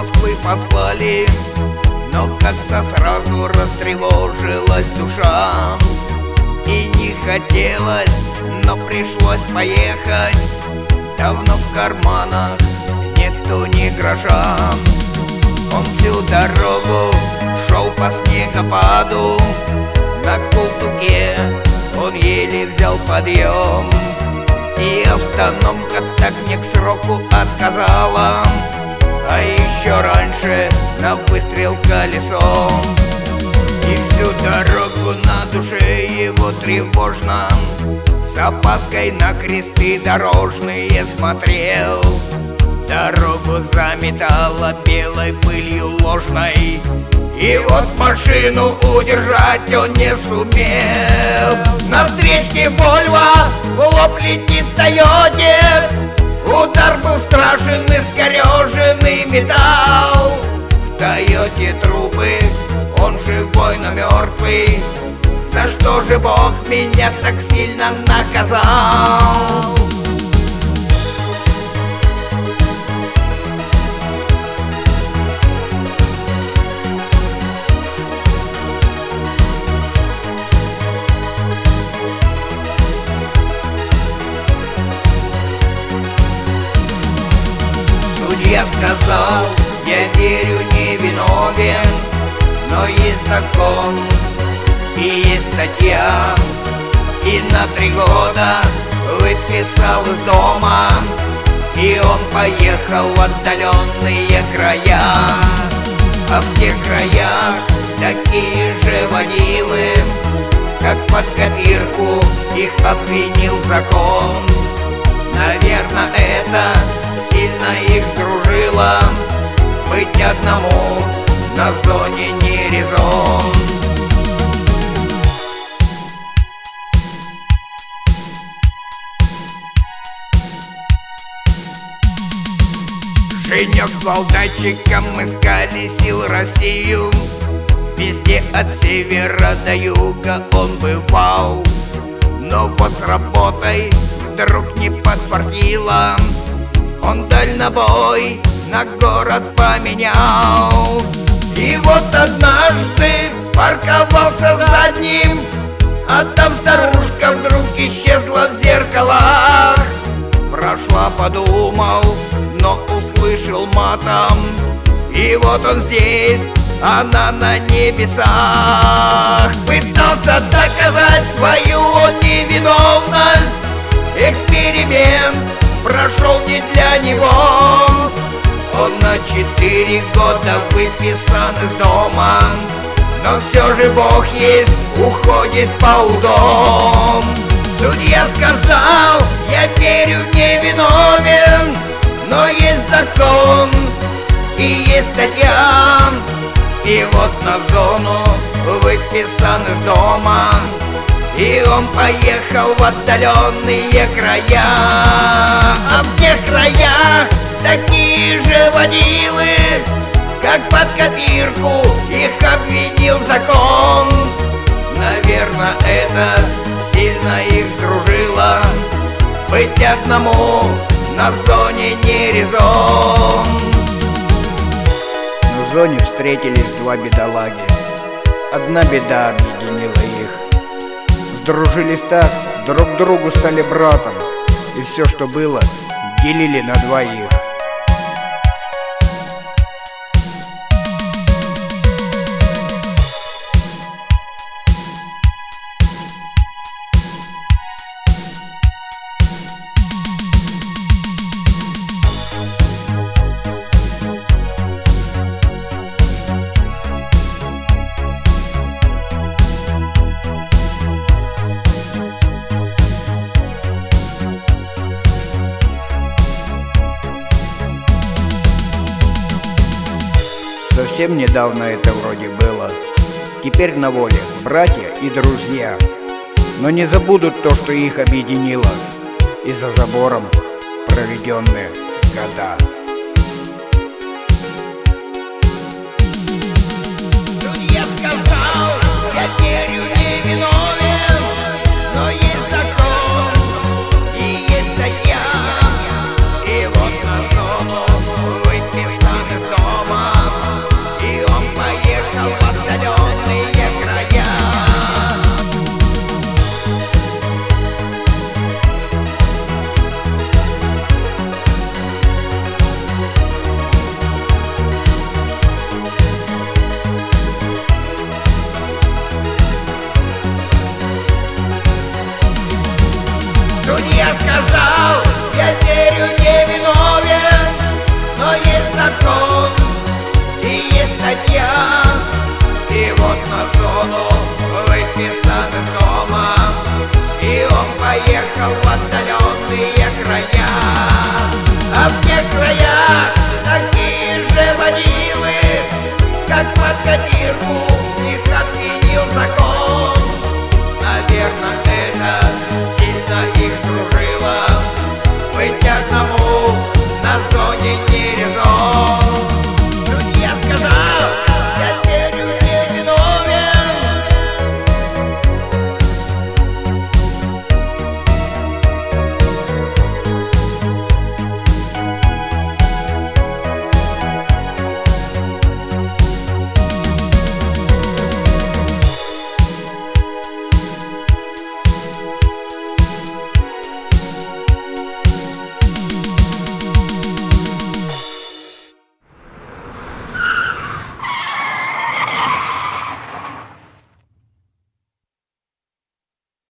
Москвы послали, но как-то сразу растревожилась душа. И не хотелось, но пришлось поехать. Давно в карманах нету ни гроша. Он всю дорогу шел по снегопаду, на култуке он еле взял подъем. И автономка так не к сроку отказала, а еще раньше на выстрел колесом. И всю дорогу на душе его тревожно, с опаской на кресты дорожные смотрел. Дорогу заметала белой пылью ложной, и вот машину удержать он не сумел. На встречке Вольво в лоб летит Тойоте. Удар был страшен, искореженный металл. В Тойоте трупы, он живой, но мертвый. За что же Бог меня так сильно наказал? Я сказал, я верю, не виновен, но есть закон и есть статья. И на 3 года выписал из дома, и он поехал в отдаленные края. А в тех краях такие же водилы, как под копирку их обвинил закон. Наверное, это сильно их сдружило, быть одному на зоне не резон. Женек с солдатчиком искали сил Россию. Везде от севера до юга он бывал, но вот с работой вдруг не подфартило. Он дальнобой на город поменял. И вот однажды парковался задним, а там старушка вдруг исчезла в зеркалах. Прошла, подумал, но услышал матом. И вот он здесь, она на небесах. Пытался доказать свою невиновность. Эксперимент прошел не для него. Он на 4 года выписан из дома, но все же Бог есть, уходит по удом. Судья сказал, я верю, не виновен, но есть закон и есть статья. И вот на зону выписан из дома, и он поехал в отдаленные края. А в тех краях такие же водилы, как под копирку их обвинил закон. Наверное, это сильно их сдружило, быть одному на зоне не резон. На зоне встретились 2 бедолаги. Одна беда объединила их. Сдружились так, друг другу стали братом, и все, что было, делили на 2. Совсем недавно это вроде было. Теперь на воле братья и друзья, но не забудут то, что их объединило, и за забором проведенные года. Судья сказал, я верю, не виновен, но есть закон и есть статья. И вот на зону выписан из дома, сказал, я верю, не виновен, но есть закон и есть статья. И вот на зону выписан из дома, и он поехал в отдаленные края. А в тех краях такие же водилы, как под копирку их обвинил закон. Наверное,